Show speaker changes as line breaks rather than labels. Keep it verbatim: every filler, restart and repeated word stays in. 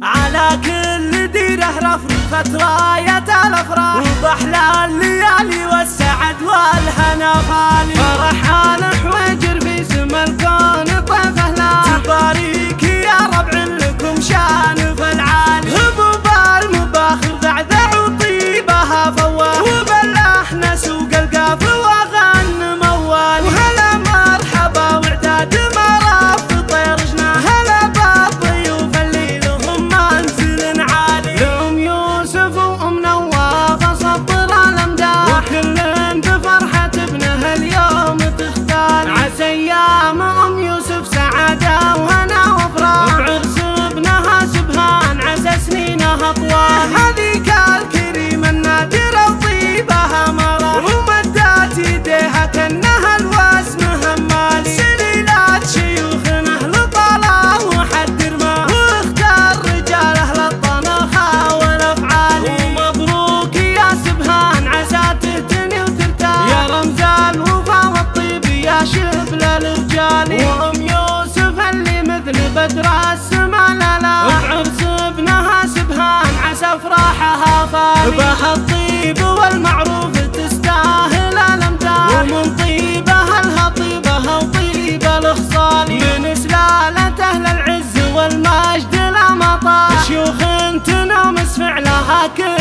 على كل ديره رفرفت راية الافراح، وباحلى الليالي والسعد والهنا خالي. فرح آل حويجر في سما الكون طيف اهله، تباريك يا ربع لكم شان في العالي. هبوب المباخر ذعذع وطيبها فواه، وباللحن سوق القاف وغن موال. وهلا مرحبا وعداد مرف طير جناه، هلا بالضيوف اللي لهم منزل عالي. لأم يوسف وأم نواف سطر الأمداح، وكل بفرحة ابنه اليوم تختال. عسى أيام أم يوسف سعادة وهنا وفراح، بعرس ابنها سبحان عسى سنينها طوال. هذيك الكريمة النادرة وطيبها مرح، ومدت يديها كأنها الوزن همالي. سليلات شيوخنا لطلال وحد رماه، واختار رجاله للطنخة والافعال. ومبروك يا سبحان عسى تهتني وترتاح، يا رمز الوفا والطيب يا شبل الرجال. وام يوسف اللي مثل بدر السما لالا، بعرس ابنها سبحان عسى افراحها فاني. بهالطيب والمعروف تستاهل الامداح، ومن طيبها لها طيبها وطيب الخصال. من سلالة اهل العز والمجد لا مطاح، شيوخ تنامس فعلها كل